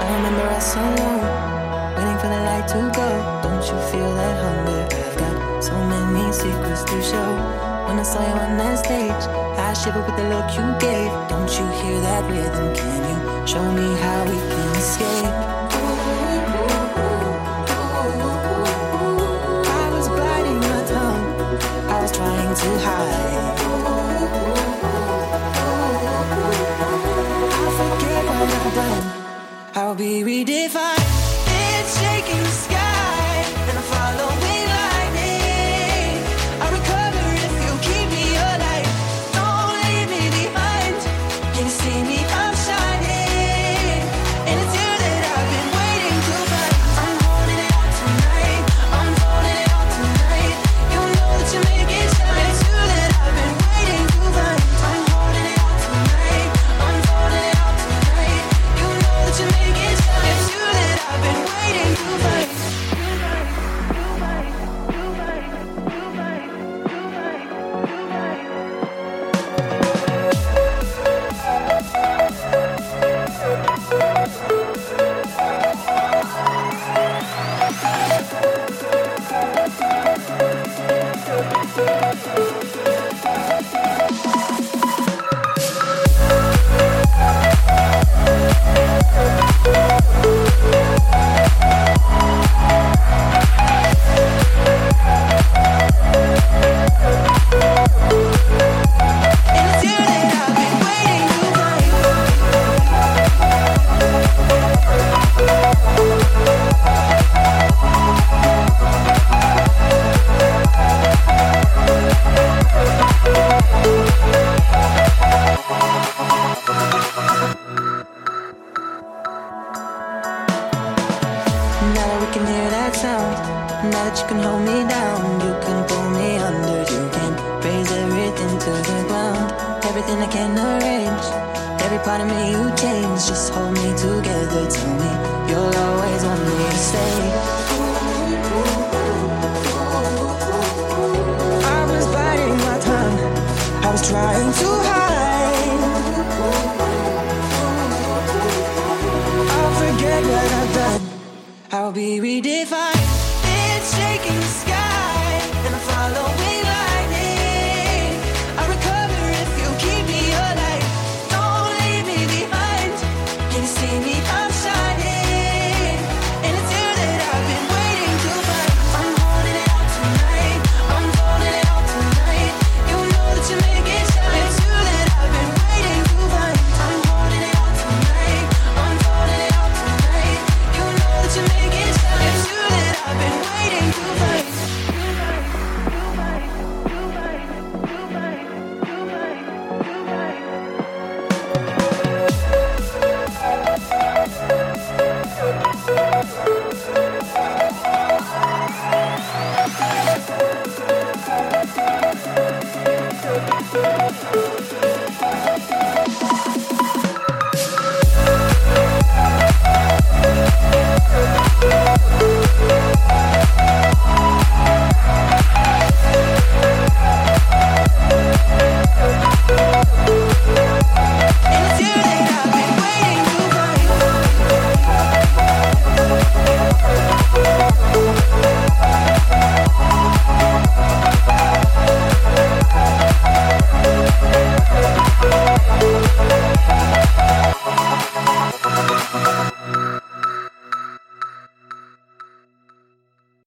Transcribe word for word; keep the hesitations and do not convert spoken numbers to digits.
I remember us alone, waiting for the light to go. Don't you feel that hunger? I've got so many secrets to show. When I saw you on that stage, I shivered with the look you gave. Don't you hear that rhythm? Can you show me how we can escape? I was biting my tongue, I was trying to hide. I forget what I've done, I'll be redefined. It's shaking the sky, and I'm following lightning. I recover if you keep me alive. Don't leave me behind. Can you see me? I'm shining, and it's you that I've been waiting to find. I'm holding it out tonight. I'm holding it out tonight. You know that you make it shine. It's you that I've been waiting to find. I'm holding it out tonight. I'm holding it out tonight. You know that you make it shine. It's you that I've been waiting to find. Now that we can hear that sound, now that you can hold me down, you can pull me under, you can raise everything to the ground. Everything I can arrange, every part of me you change. Just hold me together, tell me you'll always want me to stay. I was biting my tongue, I was trying to hide. I'll forget what I've done, I'll be redefined. It's shaking the sky, and I'm following lightning. I recover if you keep me alive. Don't leave me behind. Can you see me? I'm shining, and it's you that I've been waiting to find. I'm holding it out tonight. I'm holding it out tonight. You know that you make it shine. It's you that I've been waiting to find. I'm holding it out tonight. I'm holding it out tonight. You know that you make it shine. It's you that I've been waiting to find. We'll be right back.